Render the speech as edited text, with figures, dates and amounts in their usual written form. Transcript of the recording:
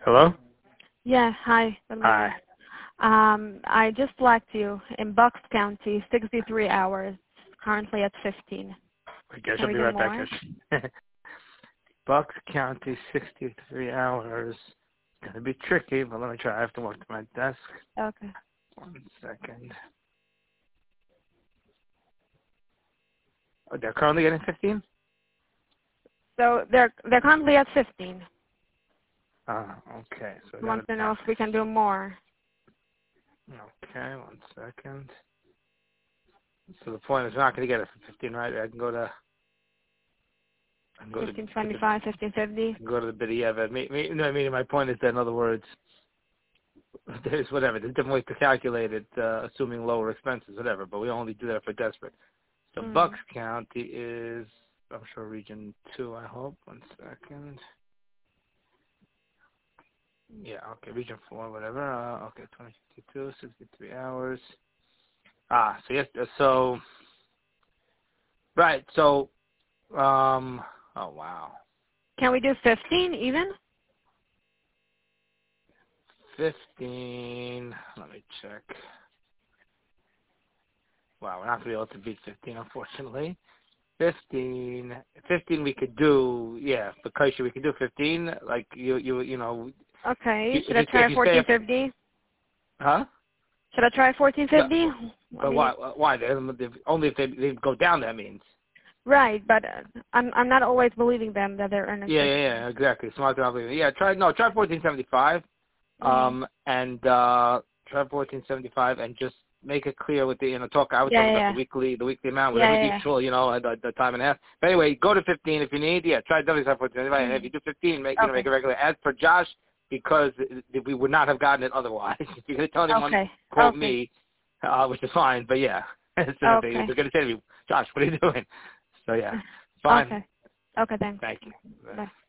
Hello? Yeah, hi. Good Hi. morning. I just blacked you in Bucks County, 63 hours, currently at 15. I guess Can I'll we be do right back. more? Bucks County, 63 hours. It's going to be tricky, but let me try. I have to walk to my desk. Okay. 1 second. Oh, they're currently getting 15? So they're currently at 15. Okay. So I I got want it to know back. if we can do more. Okay, 1 second. So the point is we're not going to get it for 15, right? I can go to... I can go to 1525, 1550. I can go to the bid. Yeah, but my point is that, in other words, there's whatever. There's different ways to calculate it, assuming lower expenses, whatever. But we only do that if we're desperate. So Bucks County is, I'm sure, Region 2, I hope. 1 second. Yeah, okay, Region 4, whatever. Okay, 2052, 63 hours. So yes, right, so, oh, wow. Can we do 15 even? 15, let me check. Wow, we're not going to be able to beat 15, unfortunately. 15 we could do, yeah, because we could do 15, like, you know. Okay. Should I If try you stay up, 1450? huh? Should I try No, 1450? but why? Only if they go down, that means. Right, but I'm not always believing them that they're earning 15. Yeah, exactly. Smart to believe. Yeah, try 1475, and try 1475, and just make it clear with the talk. I was talking about the weekly amount, whatever the actual, the time and a half. But anyway, go to 15 if you need. Yeah, try 1475, and if you do 15, make it regular. As per Josh, because we would not have gotten it otherwise. You're going to tell anyone, quote me, which is fine. But yeah, they're going to say to me, Josh, what are you doing? So yeah, fine. Okay, thanks. Thank you. Bye.